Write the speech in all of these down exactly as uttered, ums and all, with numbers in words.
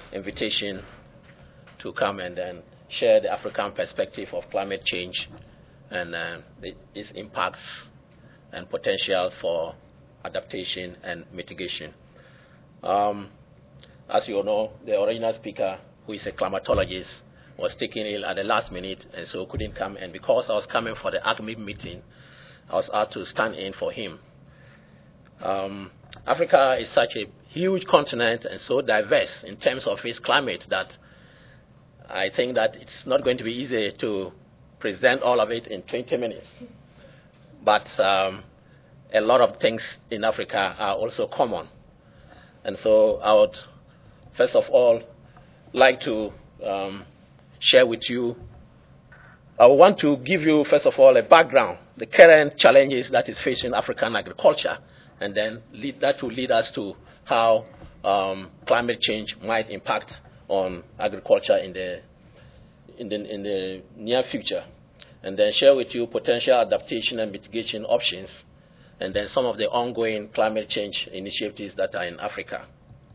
invitation to come and then share the African perspective of climate change and uh, the, its impacts and potential for adaptation and mitigation. Um, as you all know, the original speaker, who is a climatologist, was taken ill at the last minute and so couldn't come. And because I was coming for the A C M I meeting, I was asked to stand in for him. Um, Africa is such a huge continent and so diverse in terms of its climate that I think that it's not going to be easy to present all of it in twenty minutes. But um, a lot of things in Africa are also common. And so I would, first of all, like to um, share with you, I want to give you, first of all, a background, the current challenges that is facing African agriculture, and then lead, that will lead us to how um, climate change might impact on agriculture in the, in the in the near future, and then share with you potential adaptation and mitigation options, and then some of the ongoing climate change initiatives that are in Africa.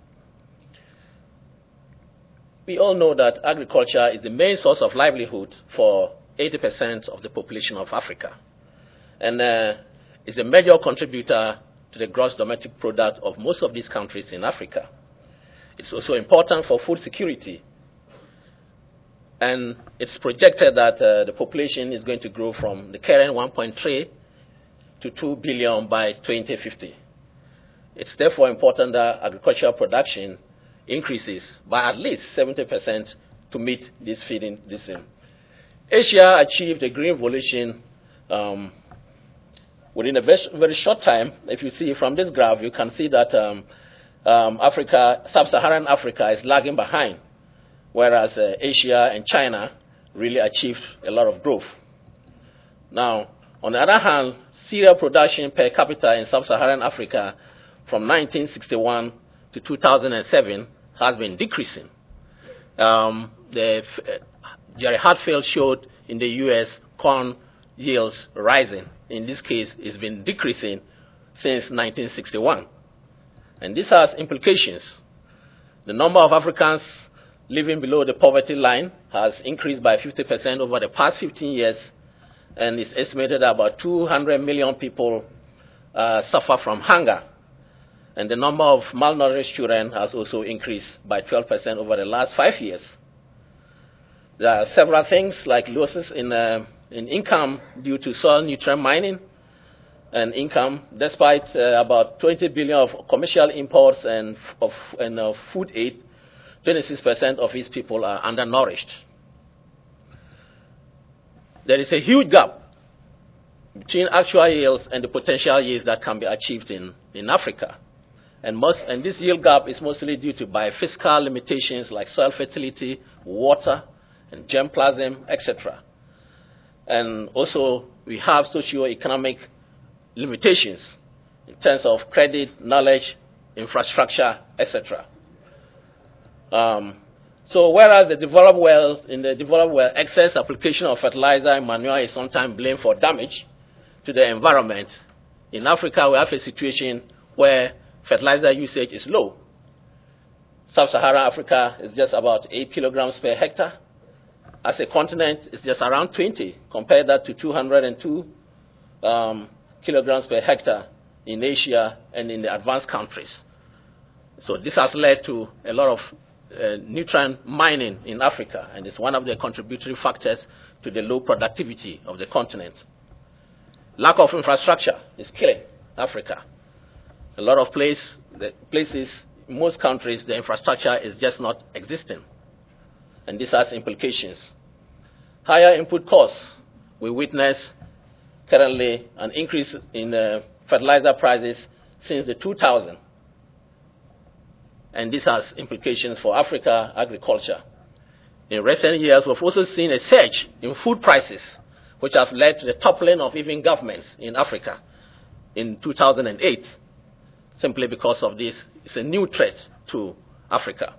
We all know that agriculture is the main source of livelihood for eighty percent of the population of Africa, and uh, is a major contributor to the gross domestic product of most of these countries in Africa. It's also important for food security. And it's projected that uh, the population is going to grow from the current one point three to two billion by twenty fifty. It's therefore important that agricultural production increases by at least seventy percent to meet this feeding this in. Asia achieved a green revolution um, within a very, very short time. If you see from this graph, you can see that um, um, Africa, sub-Saharan Africa is lagging behind, whereas uh, Asia and China really achieved a lot of growth. Now, on the other hand, cereal production per capita in sub-Saharan Africa from nineteen sixty-one to two thousand seven has been decreasing. Um, the, uh, Jerry Hartfield showed in the U S corn yields rising. In this case, it's been decreasing since nineteen sixty-one. And this has implications. The number of Africans living below the poverty line has increased by fifty percent over the past fifteen years, and it's estimated that about two hundred million people uh, suffer from hunger. And the number of malnourished children has also increased by twelve percent over the last five years. There are several things like losses in, uh, in income due to soil nutrient mining and income, despite uh, about twenty billion of commercial imports and of and of food aid. twenty-six percent of these people are undernourished. There is a huge gap between actual yields and the potential yields that can be achieved in, in Africa. And, most, and this yield gap is mostly due to biophysical limitations like soil fertility, water, and germplasm, et cetera. And also, we have socio-economic limitations in terms of credit, knowledge, infrastructure, et cetera. Um, so whereas the developed world, in the developed world, excess application of fertilizer and manure is sometimes blamed for damage to the environment, in Africa we have a situation where fertilizer usage is low. Sub-Saharan Africa is just about eight kilograms per hectare. As a continent, it's just around twenty. Compare that to two hundred two um, kilograms per hectare in Asia and in the advanced countries. So this has led to a lot of uh, nutrient mining in Africa, and it's one of the contributory factors to the low productivity of the continent. Lack of infrastructure is killing Africa. A lot of place, the places, in most countries, the infrastructure is just not existing. And this has implications. Higher input costs. We witness currently an increase in uh, fertilizer prices since the two thousands. And this has implications for Africa agriculture. In recent years, we've also seen a surge in food prices, which have led to the toppling of even governments in Africa in two thousand eight. Simply because of this, it's a new threat to Africa.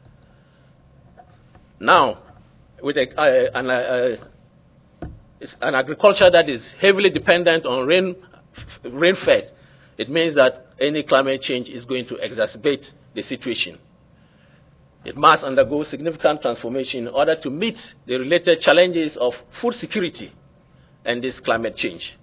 Now, with a, uh, an, uh, it's an agriculture that is heavily dependent on rain, rain-fed, it means that any climate change is going to exacerbate the situation. It must undergo significant transformation in order to meet the related challenges of food security and this climate change.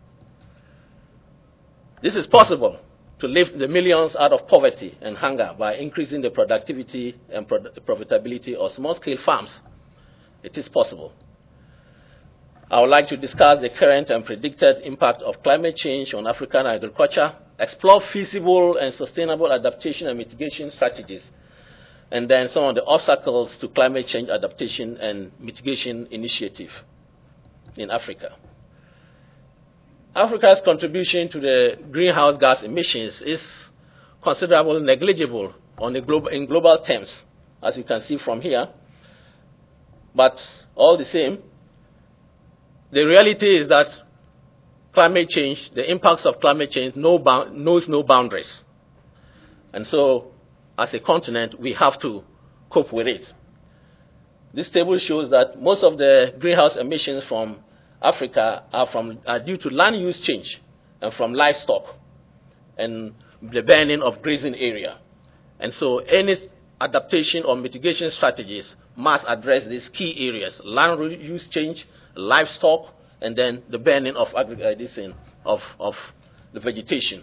This is possible to lift the millions out of poverty and hunger by increasing the productivity and pro profitability of small-scale farms. It is possible. I would like to discuss the current and predicted impact of climate change on African agriculture, explore feasible and sustainable adaptation and mitigation strategies, and then some of the obstacles to climate change adaptation and mitigation initiative in Africa. Africa's contribution to the greenhouse gas emissions is considerable, negligible on the global, in global terms, as you can see from here. But all the same, the reality is that climate change, the impacts of climate change no knows no boundaries. And so, as a continent, we have to cope with it. This table shows that most of the greenhouse emissions from Africa are, from, are due to land use change and from livestock and the burning of grazing area. And so any adaptation or mitigation strategies must address these key areas: land use change, livestock, and then the burning of, uh, this in, of, of the vegetation.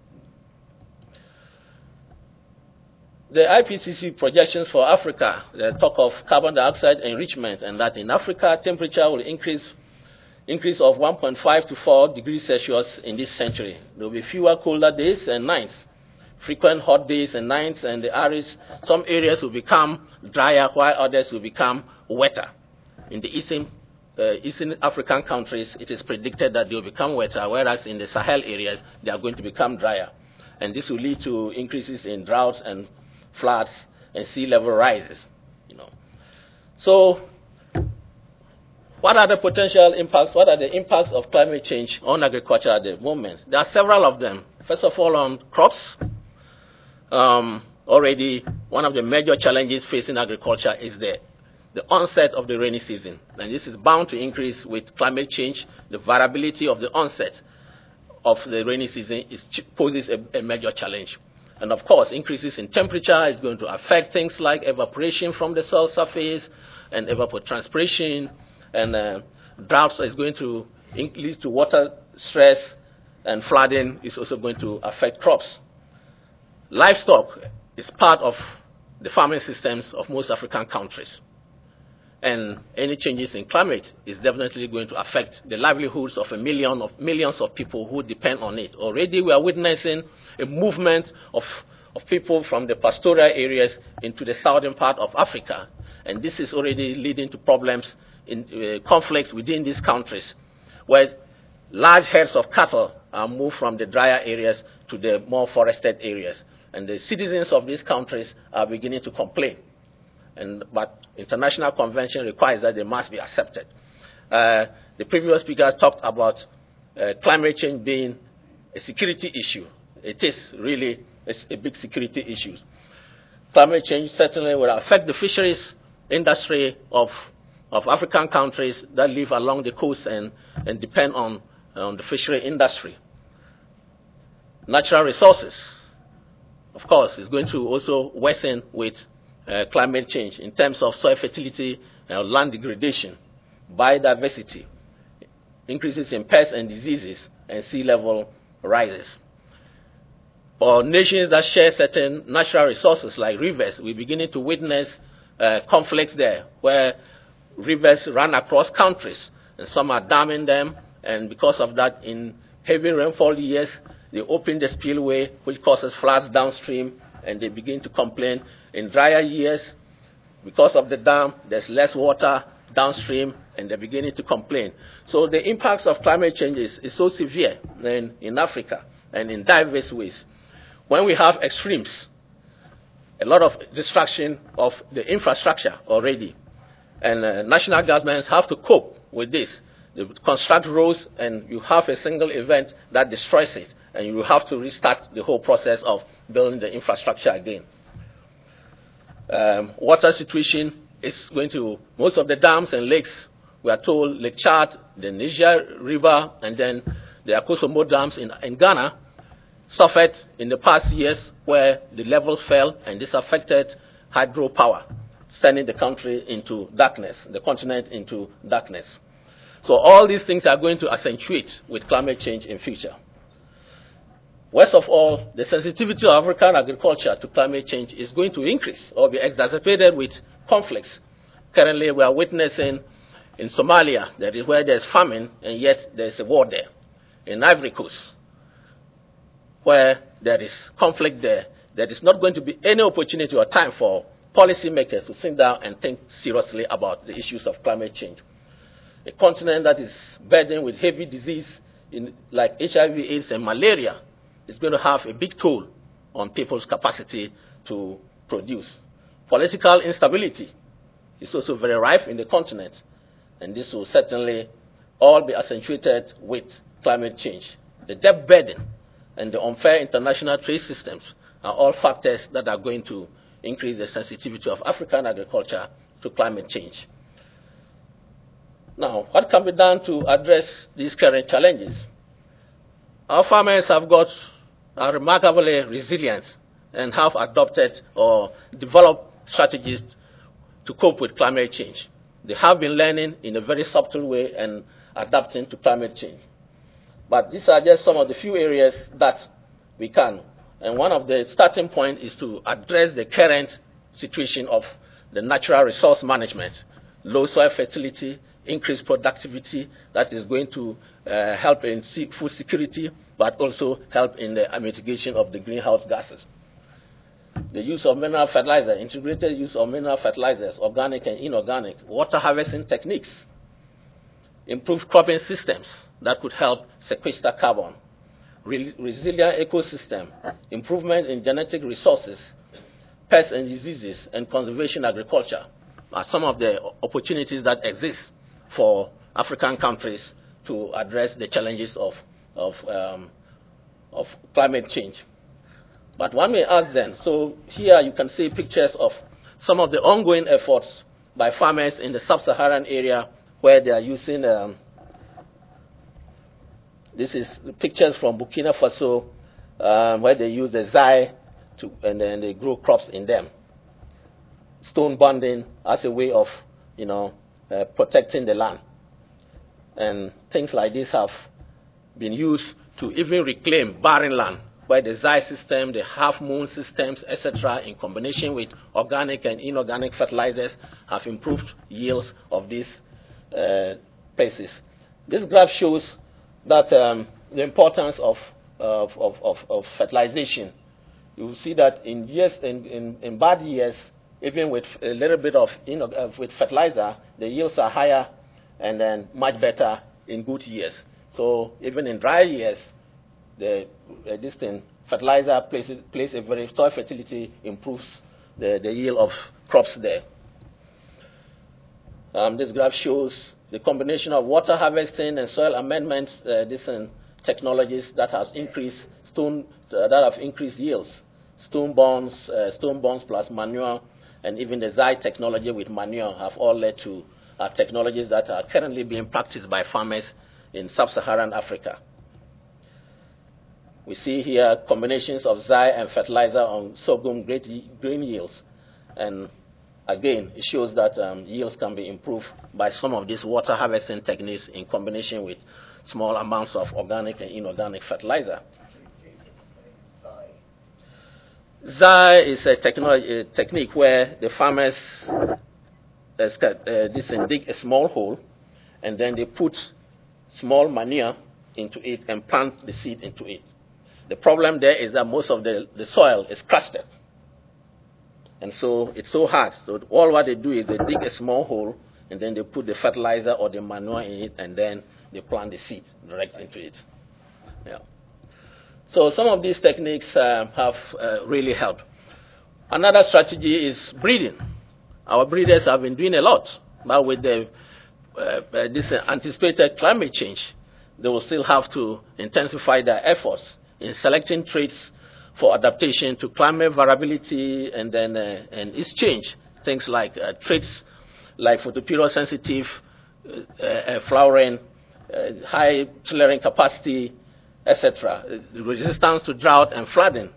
The I P C C projections for Africa, they talk of carbon dioxide enrichment, and that in Africa temperature will increase increase of one point five to four degrees Celsius in this century. There will be fewer colder days and nights, frequent hot days and nights, and the areas, some areas will become drier while others will become wetter. In the eastern, uh, eastern African countries, it is predicted that they will become wetter, whereas in the Sahel areas, they are going to become drier. And this will lead to increases in droughts and floods and sea level rises. You know. So, what are the potential impacts? What are the impacts of climate change on agriculture at the moment? There are several of them. First of all, on crops. Um, already, one of the major challenges facing agriculture is the, the onset of the rainy season. And this is bound to increase with climate change. The variability of the onset of the rainy season is, poses a, a major challenge. And of course, increases in temperature is going to affect things like evaporation from the soil surface and evapotranspiration. And uh, droughts is going to lead to water stress, and flooding is also going to affect crops. Livestock is part of the farming systems of most African countries. And any changes in climate is definitely going to affect the livelihoods of a million of millions of people who depend on it. Already we are witnessing a movement of, of people from the pastoral areas into the southern part of Africa. And this is already leading to problems in uh, conflicts within these countries, where large herds of cattle are moved from the drier areas to the more forested areas. And the citizens of these countries are beginning to complain. And, but international convention requires that they must be accepted. Uh, the previous speaker talked about uh, climate change being a security issue. It is really a, a big security issue. Climate change certainly will affect the fisheries industry of, of African countries that live along the coast and, and depend on, on the fishery industry. Natural resources, of course, is going to also worsen with Uh, climate change in terms of soil fertility, uh, land degradation, biodiversity, increases in pests and diseases, and sea level rises. For nations that share certain natural resources like rivers, we're beginning to witness uh, conflicts there, where rivers run across countries, and some are damming them, and because of that, in heavy rainfall years, they open the spillway, which causes floods downstream, and they begin to complain. In drier years, because of the dam, there's less water downstream, and they're beginning to complain. So the impacts of climate change is, is so severe in, in Africa and in diverse ways. When we have extremes, a lot of destruction of the infrastructure already, and uh, national governments have to cope with this. They construct roads, and you have a single event that destroys it, and you have to restart the whole process of building the infrastructure again. Um, water situation is going to, most of the dams and lakes, we are told, Lake Chad, the Niger River, and then the Akosombo dams in, in Ghana suffered in the past years where the levels fell, and this affected hydropower, sending the country into darkness, the continent into darkness. So all these things are going to accentuate with climate change in future. Worst of all, the sensitivity of African agriculture to climate change is going to increase or be exacerbated with conflicts. Currently, we are witnessing in Somalia, that is where there's famine, and yet there's a war there. In Ivory Coast, where there is conflict there, there is not going to be any opportunity or time for policymakers to sit down and think seriously about the issues of climate change. A continent that is burdened with heavy disease in, like H I V AIDS and malaria is going to have a big toll on people's capacity to produce. Political instability is also very rife in the continent, and this will certainly all be accentuated with climate change. The debt burden and the unfair international trade systems are all factors that are going to increase the sensitivity of African agriculture to climate change. Now, what can be done to address these current challenges? Our farmers have got are remarkably resilient and have adopted or developed strategies to cope with climate change. They have been learning in a very subtle way and adapting to climate change. But these are just some of the few areas that we can. And one of the starting points is to address the current situation of the natural resource management, low soil fertility, increased productivity that is going to uh, help in food security, but also help in the mitigation of the greenhouse gases. The use of mineral fertilizer, integrated use of mineral fertilizers, organic and inorganic, water harvesting techniques, improved cropping systems that could help sequester carbon, Re resilient ecosystem, improvement in genetic resources, pests and diseases, and conservation agriculture are some of the opportunities that exist for African countries to address the challenges of, of, um, of climate change. But one may ask then, so here you can see pictures of some of the ongoing efforts by farmers in the sub-Saharan area where they are using, um, this is the pictures from Burkina Faso, um, where they use the zai to, and then they grow crops in them. Stone bonding as a way of, you know, uh, protecting the land. And things like this have been used to even reclaim barren land, where the zai system, the half-moon systems, et cetera, in combination with organic and inorganic fertilizers, have improved yields of these uh, places. This graph shows that um, the importance of, of, of, of, of fertilization. You will see that in years, in, in, in bad years, even with a little bit of you know, uh, with fertilizer, the yields are higher and then much better in good years. So even in dry years, the uh, this thing, fertilizer plays, plays a very soil fertility improves the, the yield of crops there. Um, this graph shows the combination of water harvesting and soil amendments, uh, different technologies that has increased stone uh, that have increased yields. Stone bonds, uh, stone bonds plus manure, and even the zai technology with manure have all led to uh, technologies that are currently being practiced by farmers in sub-Saharan Africa. We see here combinations of zai and fertilizer on sorghum grain yields, and again, it shows that um, yields can be improved by some of these water harvesting techniques in combination with small amounts of organic and inorganic fertilizer. Zai is a, technology, a technique where the farmers uh, this and dig a small hole, and then they put small manure into it and plant the seed into it. The problem there is that most of the, the soil is crusted. And so it's so hard. So all what they do is they dig a small hole, and then they put the fertilizer or the manure in it, and then they plant the seed direct into it. Yeah. So some of these techniques uh, have uh, really helped. Another strategy is breeding. Our breeders have been doing a lot, but with the, uh, uh, this anticipated climate change, they will still have to intensify their efforts in selecting traits for adaptation to climate variability and then uh, and its change. Things like uh, traits like photoperiod sensitive, uh, uh, flowering, uh, high tillering capacity, et cetera. Resistance to drought and flooding.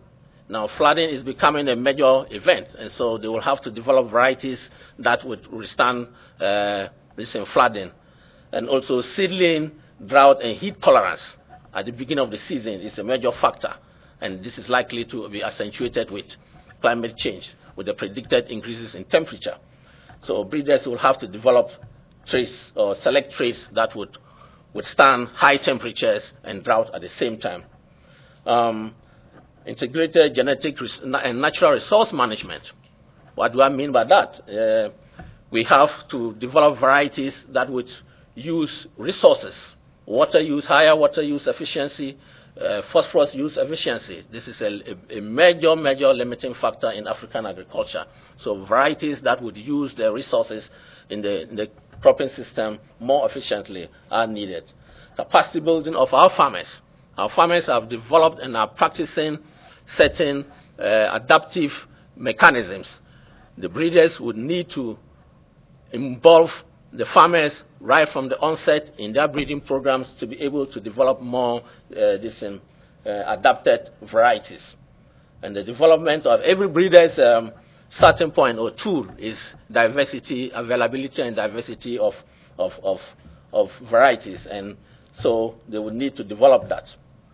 Now, flooding is becoming a major event, and so they will have to develop varieties that would withstand uh, this in flooding. And also seedling, drought, and heat tolerance at the beginning of the season is a major factor, and this is likely to be accentuated with climate change, with the predicted increases in temperature. So breeders will have to develop traits or select traits that would withstand high temperatures and drought at the same time. Um, integrated genetic and natural resource management. What do I mean by that? Uh, we have to develop varieties that would use resources, water use, higher water use efficiency, uh, phosphorus use efficiency. This is a, a major, major limiting factor in African agriculture. So varieties that would use the resources in the, in the cropping system more efficiently are needed. Capacity building of our farmers. Our farmers have developed and are practicing certain uh, adaptive mechanisms. The breeders would need to involve the farmers right from the onset in their breeding programs to be able to develop more uh, this, um, uh, adapted varieties. And the development of every breeder's um, starting point or tool is diversity, availability, and diversity of, of, of, of varieties. And so they would need to develop that.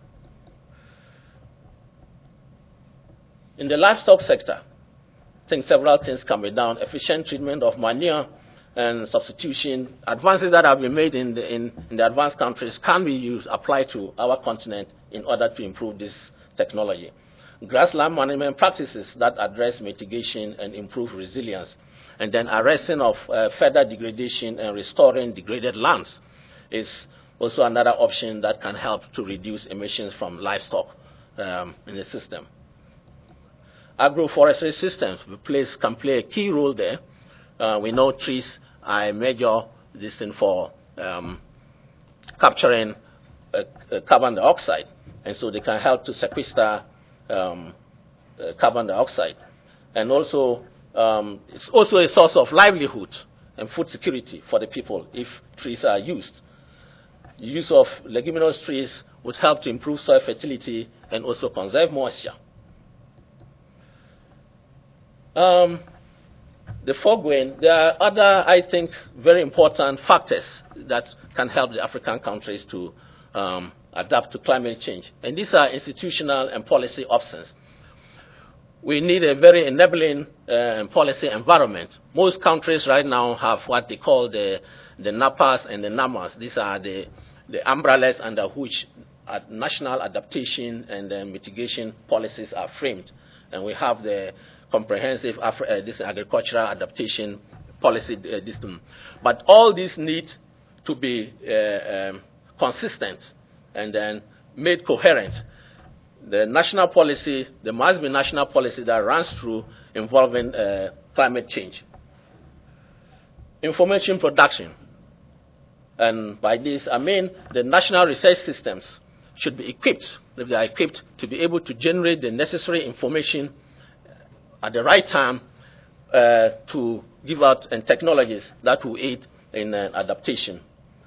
In the livestock sector, I think several things can be done. Efficient treatment of manure and substitution. Advances that have been made in the, in, in the advanced countries can be used, applied to our continent in order to improve this technology. Grassland management practices that address mitigation and improve resilience. And then arresting of uh, further degradation and restoring degraded lands is also another option that can help to reduce emissions from livestock um, in the system. Agroforestry systems place, can play a key role there. Uh, we know trees are a major this thing for um, capturing uh, uh, carbon dioxide, and so they can help to sequester um, uh, carbon dioxide. And also, um, it's also a source of livelihood and food security for the people if trees are used. The use of leguminous trees would help to improve soil fertility and also conserve moisture. Um, the foregoing, there are other, I think, very important factors that can help the African countries to um, adapt to climate change. And these are institutional and policy options. We need a very enabling uh, policy environment. Most countries right now have what they call the, the NAPAs and the NAMAs. These are the, the umbrellas under which national adaptation and uh, mitigation policies are framed. And we have the comprehensive Afri uh, this agricultural adaptation policy uh, system. But all these need to be uh, um, consistent and then made coherent. The national policy, there must be national policy that runs through involving uh, climate change. Information production. And by this, I mean the national research systems should be equipped, if they are equipped, to be able to generate the necessary information at the right time uh, to give out and technologies that will aid in uh, adaptation.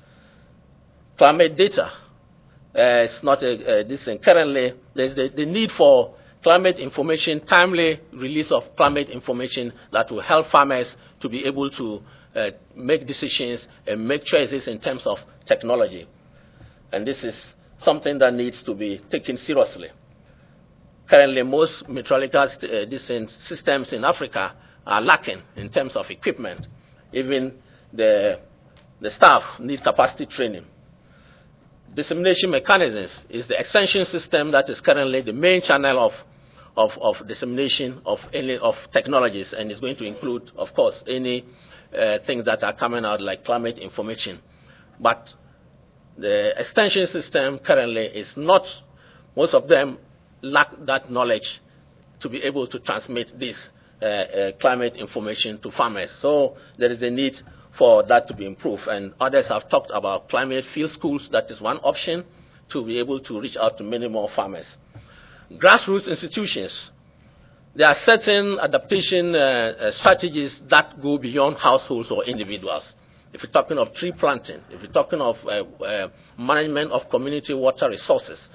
Climate data. Uh, it's not a, uh, this thing. Currently, there's the, the need for climate information, timely release of climate information that will help farmers to be able to uh, make decisions and make choices in terms of technology. And this is something that needs to be taken seriously. Currently, most meteorological uh, systems in Africa are lacking in terms of equipment. Even the, the staff need capacity training. Dissemination mechanisms is the extension system that is currently the main channel of, of, of dissemination of any of technologies, and is going to include, of course, any uh, things that are coming out like climate information. But the extension system currently is not, most of them lack that knowledge to be able to transmit this uh, uh, climate information to farmers. So there is a need for that to be improved. And others have talked about climate field schools. That is one option to be able to reach out to many more farmers. Grassroots institutions. There are certain adaptation uh, uh, strategies that go beyond households or individuals. If you're talking of tree planting, if you're talking of uh, uh, management of community water resources,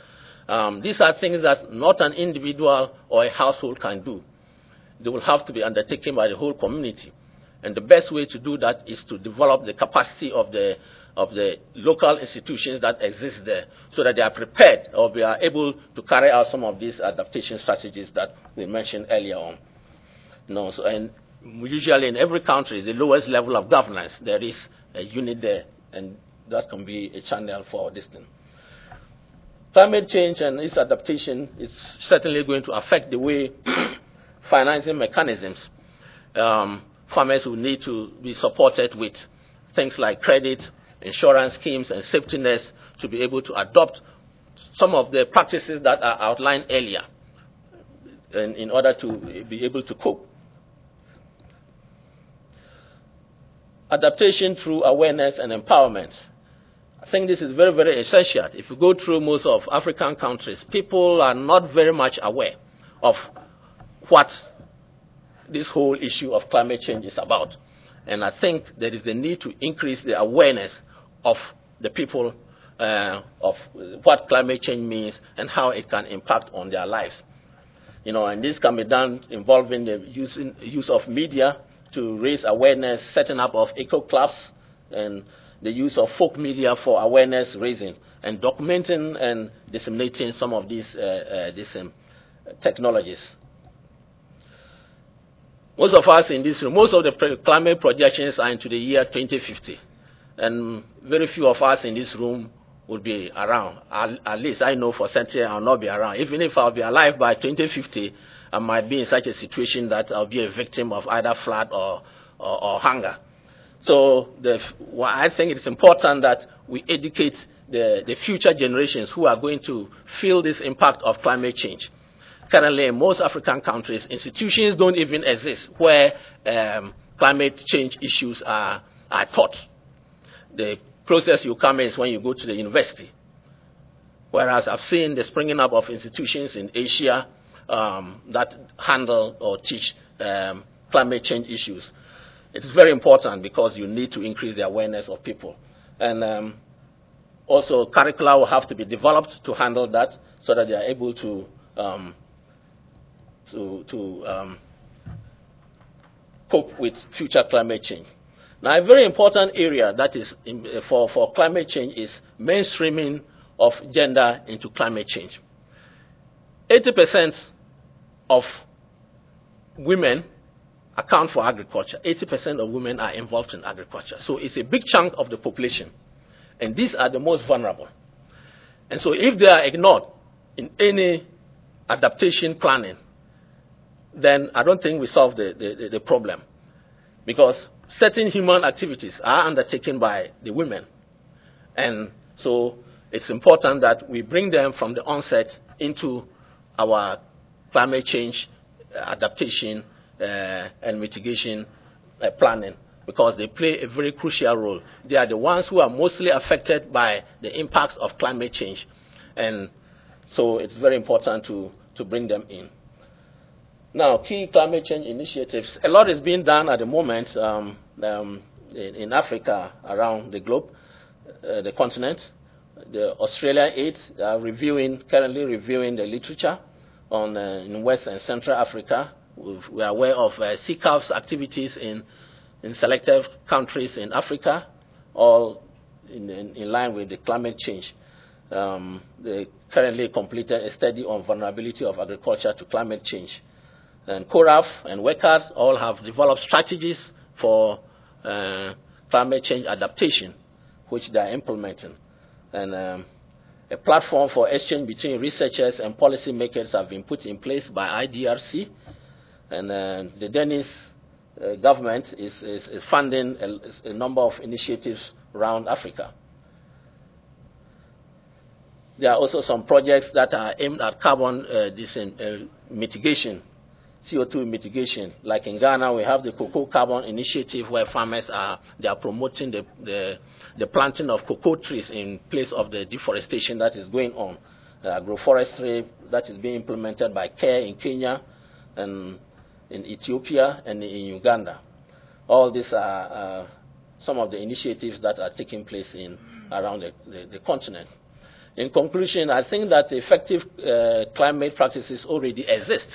Um, these are things that not an individual or a household can do. They will have to be undertaken by the whole community. And the best way to do that is to develop the capacity of the, of the local institutions that exist there so that they are prepared or they are able to carry out some of these adaptation strategies that we mentioned earlier on. You know, so, and usually in every country, the lowest level of governance, there is a unit there, and that can be a channel for this thing. Climate change and its adaptation is certainly going to affect the way financing mechanisms. Um, farmers will need to be supported with things like credit, insurance schemes, and safety nets to be able to adopt some of the practices that are outlined earlier in, in order to be able to cope. Adaptation through awareness and empowerment. I think this is very, very essential. If you go through most of African countries, people are not very much aware of what this whole issue of climate change is about. And I think there is a need to increase the awareness of the people uh, of what climate change means and how it can impact on their lives. You know, and this can be done involving the use, in, use of media to raise awareness, setting up of eco clubs, and the use of folk media for awareness raising, and documenting and disseminating some of these, uh, uh, these um, technologies. Most of us in this room, most of the climate projections are into the year twenty fifty, and very few of us in this room will be around. At, at least I know for certain I'll not be around. Even if I'll be alive by twenty fifty, I might be in such a situation that I'll be a victim of either flood or, or, or hunger. So the, well, I think it's important that we educate the, the future generations who are going to feel this impact of climate change. Currently, in most African countries, institutions don't even exist where um, climate change issues are, are taught. The closest you come is when you go to the university. Whereas I've seen the springing up of institutions in Asia um, that handle or teach um, climate change issues. It's very important because you need to increase the awareness of people. And um, also, curricula will have to be developed to handle that so that they are able to um, to, to um, cope with future climate change. Now, a very important area that is in, uh, for, for climate change is mainstreaming of gender into climate change. eighty percent of women account for agriculture. eighty percent of women are involved in agriculture. So it's a big chunk of the population. And these are the most vulnerable. And so if they are ignored in any adaptation planning, then I don't think we solve the, the, the problem. Because certain human activities are undertaken by the women. And so it's important that we bring them from the onset into our climate change adaptation uh, and mitigation uh, planning, because they play a very crucial role. They are the ones who are mostly affected by the impacts of climate change. And so it's very important to, to bring them in. Now, key climate change initiatives. A lot is being done at the moment um, um, in, in Africa, around the globe, uh, the continent. The Australian Aid are reviewing, currently reviewing the literature on uh, in West and Central Africa. We've, we are aware of uh, C C A F's activities in, in selected countries in Africa, all in, in, in line with the climate change. Um, they currently completed a study on vulnerability of agriculture to climate change. And CORAF and WECAD all have developed strategies for uh, climate change adaptation, which they are implementing. And um, a platform for exchange between researchers and policymakers have been put in place by I D R C. And uh, the Danish uh, government is, is, is funding a, a number of initiatives around Africa. There are also some projects that are aimed at carbon uh, dis- uh, mitigation, C O two mitigation. Like in Ghana, we have the Cocoa Carbon Initiative, where farmers are they are promoting the, the, the planting of cocoa trees in place of the deforestation that is going on. Uh, agroforestry that is being implemented by CARE in Kenya and in Ethiopia and in Uganda. All these are uh, some of the initiatives that are taking place in around the, the, the continent. In conclusion, I think that effective uh, climate practices already exist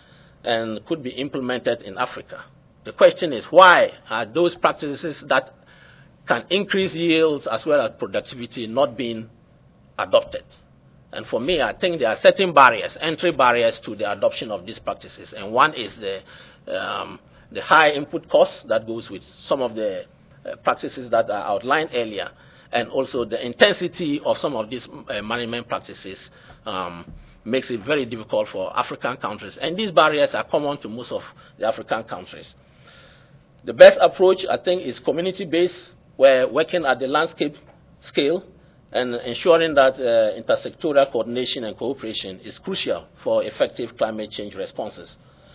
and could be implemented in Africa. The question is, why are those practices that can increase yields as well as productivity not being adopted? And for me, I think there are certain barriers, entry barriers to the adoption of these practices. And one is the, um, the high input costs that goes with some of the uh, practices that are outlined earlier, and also the intensity of some of these uh, management practices um, makes it very difficult for African countries. And these barriers are common to most of the African countries. The best approach, I think, is community-based, where working at the landscape scale and ensuring that uh, intersectoral coordination and cooperation is crucial for effective climate change responses.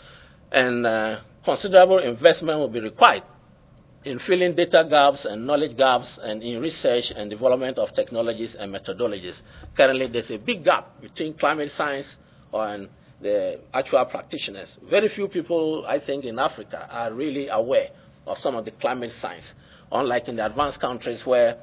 And uh, considerable investment will be required in filling data gaps and knowledge gaps and in research and development of technologies and methodologies. Currently, there's a big gap between climate science and the actual practitioners. Very few people, I think, in Africa are really aware of some of the climate science, unlike in the advanced countries where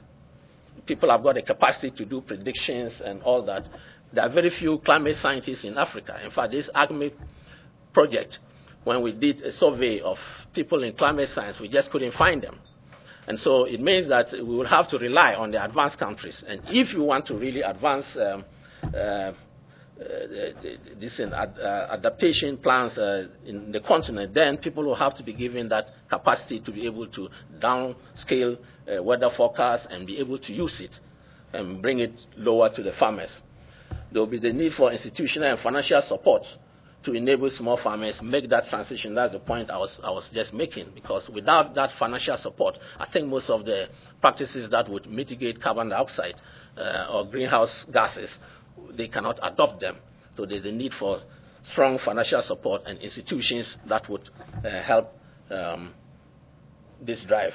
people have got the capacity to do predictions and all that. There are very few climate scientists in Africa. In fact, this ACME project, when we did a survey of people in climate science, we just couldn't find them. And so it means that we will have to rely on the advanced countries. And if you want to really advance um, uh, uh, this in ad, uh, adaptation plans uh, in the continent, then people will have to be given that capacity to be able to downscale uh, weather forecasts and be able to use it and bring it lower to the farmers. There will be the need for institutional and financial support to enable small farmers make that transition. That's the point I was, I was just making, because without that financial support, I think most of the practices that would mitigate carbon dioxide uh, or greenhouse gases, they cannot adopt them. So there's a need for strong financial support and institutions that would uh, help um, this drive.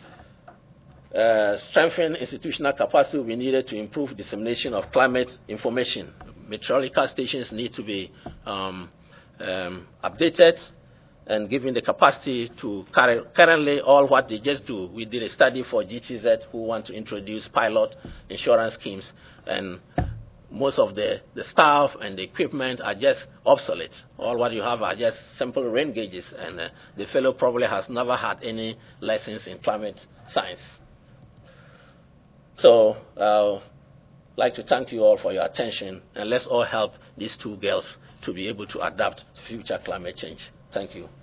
Uh, strengthen institutional capacity will be needed to improve dissemination of climate information. Meteorological stations need to be um, um, updated and given the capacity to carry, currently all what they just do. We did a study for G T Z who want to introduce pilot insurance schemes, and most of the, the staff and the equipment are just obsolete. All what you have are just simple rain gauges, and uh, the fellow probably has never had any lessons in climate science. So uh, I'd like to thank you all for your attention, and let's all help these two girls to be able to adapt to future climate change. Thank you.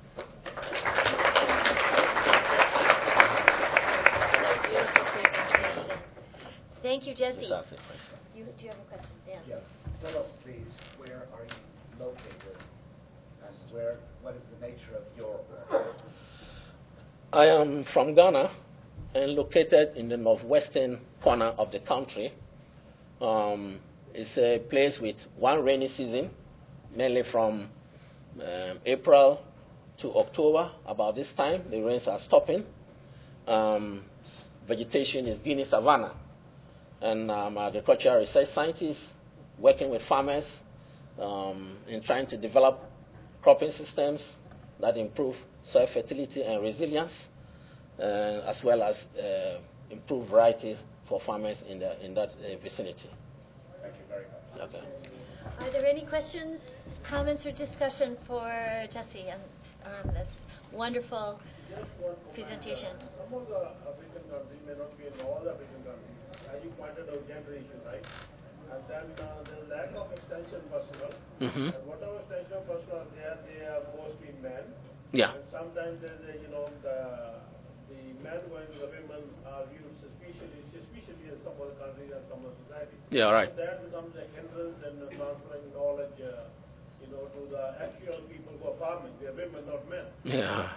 Thank you, Jesse. You, do you have a question? Dan? Yes. Tell us, please, where are you located, and where? What is the nature of your work? I am from Ghana and located in the northwestern corner of the country. Um, it's a place with one rainy season, mainly from um, April to October. About this time, the rains are stopping. Um, vegetation is Guinea savanna. And I'm an agricultural research scientist working with farmers um, in trying to develop cropping systems that improve soil fertility and resilience, uh, as well as uh, improve varieties for farmers in, the, in that uh, vicinity. Thank you very much. Okay. Are there any questions, comments, or discussion for Jesse on, on this wonderful presentation? Some of the African countries may not be in all the African countries. As you pointed out, gender issue, right? And then uh, the lack of extension personnel. Mm-hmm. And whatever extension personnel are there, they are mostly men. Yeah. And sometimes there's a, you know, the, the men going to the women are viewed suspiciously, suspiciously in some other countries and some other societies. Yeah, right. So that becomes a hindrance in uh, transferring knowledge, uh, you know, to the actual people who are farming. They are women, not men. Yeah.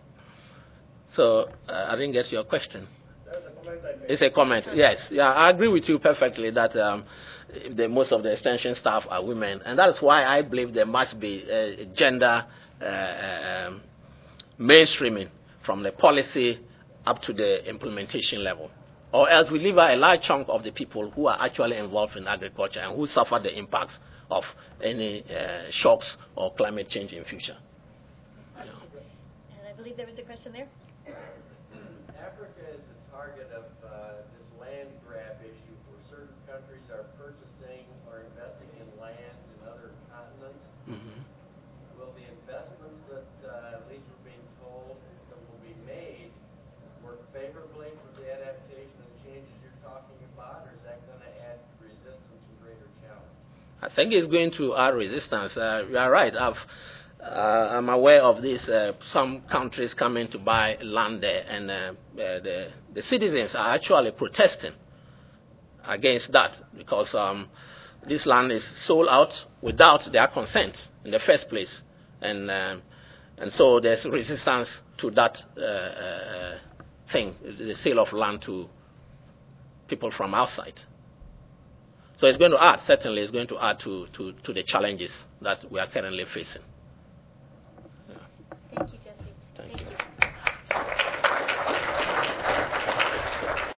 So uh, I didn't get your question. That's a comment I made. It's a comment. Yes. Yeah, I agree with you perfectly that um, the, most of the extension staff are women, and that's why I believe there must be a gender uh, um, mainstreaming from the policy up to the implementation level, or else we leave out a large chunk of the people who are actually involved in agriculture and who suffer the impacts of any uh, shocks or climate change in future. Yeah. And I believe there was a question there. Africa is the target of uh, this land grab issue for certain countries are purchasing or investing in lands in other continents. Mm-hmm. Will the investments that, uh, at least we're being told, that will be made work favorably for the adaptation and changes you're talking about, or is that going to add resistance and greater challenge? I think it's going to add resistance. Uh, you are right. I've, uh, I'm aware of this. Uh, some countries coming to buy land there, and uh, uh, the, the citizens are actually protesting against that because um, this land is sold out without their consent in the first place, and um, and so there's resistance to that uh, uh, thing, the sale of land to people from outside. So it's going to add, certainly it's going to add to, to, to the challenges that we are currently facing.